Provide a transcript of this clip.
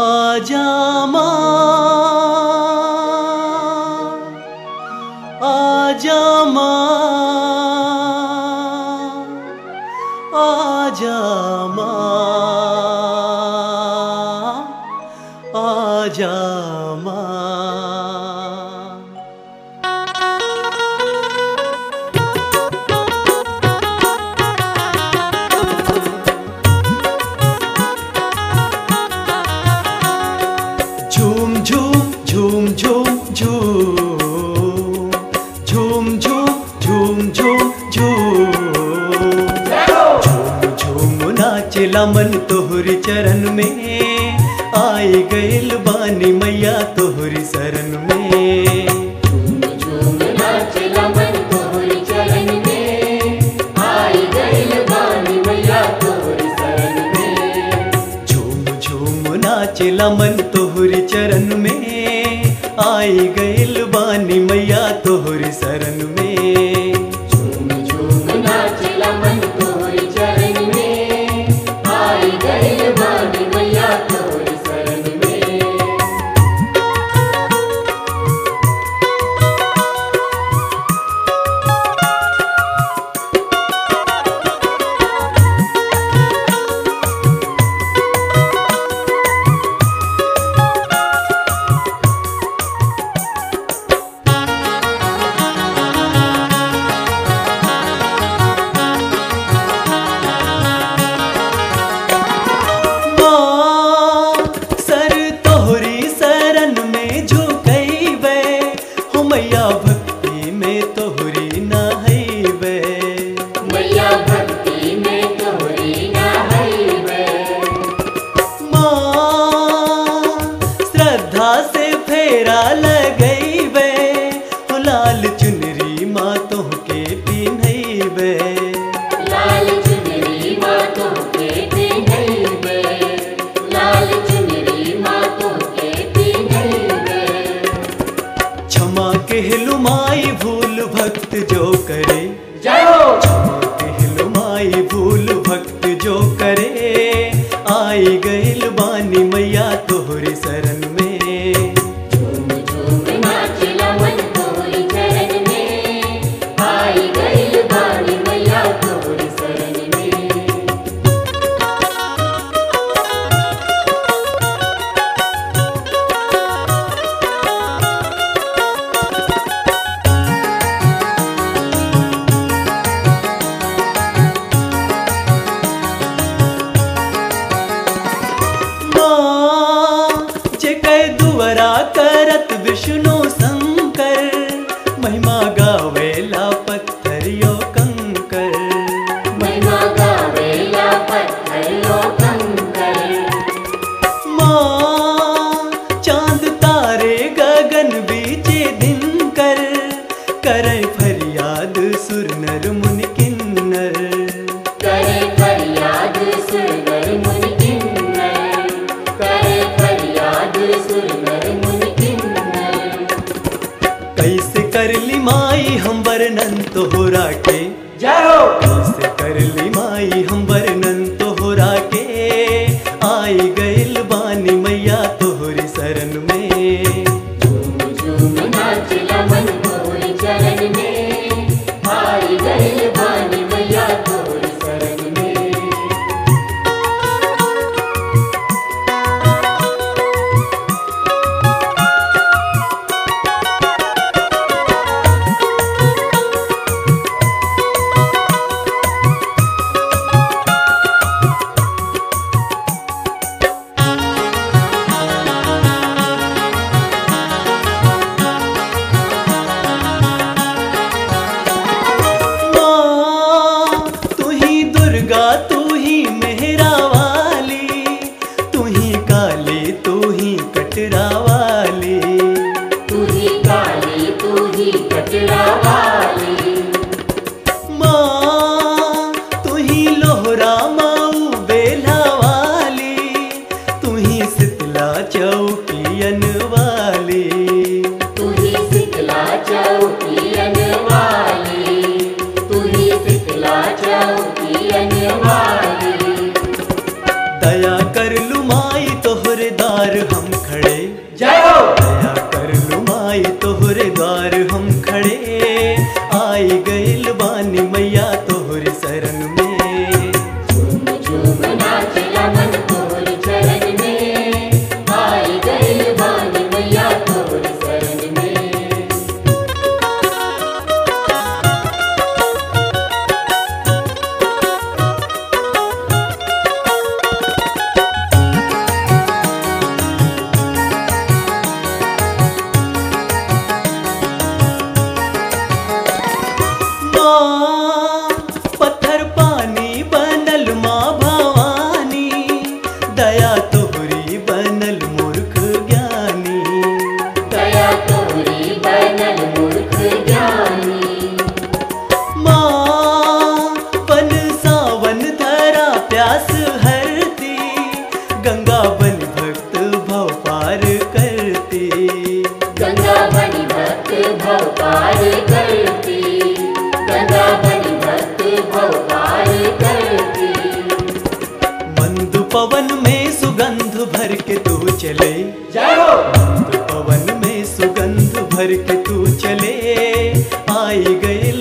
आजा माँ, आजा माँ, आजा माँ, आजा माँ। झूम झूम झूम झूम झूम, झूम झूम झूम झूम झूम, झूम झूम नाचला मन तोहरी चरण में, आई गइल बानी मैया तोहरी शरण में। झूम झूम नाचला मन तोहरी चरण में, आई गइल बानी मैया तोहरी शरण में। झूम झूम नाचला मन तोहरी चरण में, आई गइल बानी मैया तोहरी शरण में। झूम झूम नाचला मन तोहरी चरण में, आई गइल बानी मैया तोहरी शरण में। मैया भक्ति में तोहरी नहैबे, मैया भक्ति में तोहरी नहैबे। माँ श्रद्धा से फेरा लगैबे, हो लाल चुनरी माँ तोहके पिन्हैबे। लाल चुनरी माँ तोहके पिन्हैबे, लाल चुनरी माँ तोहके पिन्हैबे। क्षमा कहलु माई भूल भक्त जो करे, जय हो। क्षमा कहलु माई भूल भक्त जो करे, आई गइल बानी मैया तोहरी शरण में। झूम झूम नाचला मन तोहरी चरण में, आई गइल बानी मैया तोहरी शरण में। दुवरा करत विष्णु शंकर, महिमा गावेला पत्थरियो कंकर। महिमा गावेला पत्थरियो कंकर। माँ चांद तारे गगन बीचे दिन कर, करे फरियाद सुर नर मुनि किन्नर। करे फरियाद सुर नर मुनि किन्नर, करे फरियाद सुर नर मुनि किन्नर। कैसे करली माई हम वर्णन तोहरा के, जय हो। कैसे करली माई हम वर्णन तोहरा के, आई गइल बानी मैया तोहरी शरण में। झूम झूम नाचला मन तोहरी चरण में, आई गइल बानी मैया तोहरी शरण में। तू ही दुर्गा तू ही मेहरा वाली, तू ही काली तू ही कटरा वाली। तू ही काली तू ही कटरा वाली। माँ तू ही लोहरा माऊ बेला वाली, तू ही शीतला चौकियन वाली। तू ही शीतला चौकियन वाली, तू ही शीतला चौकियन वाली। दया कर लू माई तोहरे दा द्वार हम खड़े, जय हो। दया कर लू माई तोहरे द्वार हम खड़े, आई गइल बानी मैया तोहरे शरण में। झूम झूम नाचला मन तोहरे चरण में, आई गइल बानी मैया तोहरे शरण में। माँ पत्थर पानी बनल माँ भवानी, दया तोहरी बनल मूर्ख ज्ञानी। दया तोहरी बनल मूर्ख ज्ञानी। माँ बन सावन धरा प्यास हरती, गंगा बन भक्त भव पार करती। गंगा बनी भक्त भव पार करती, गंगा बनी भक्त भव पार करती। मंद पवन में सुगंध भर के तू चले, जय हो। मंद पवन में सुगंध भर के तू चले, आई गइल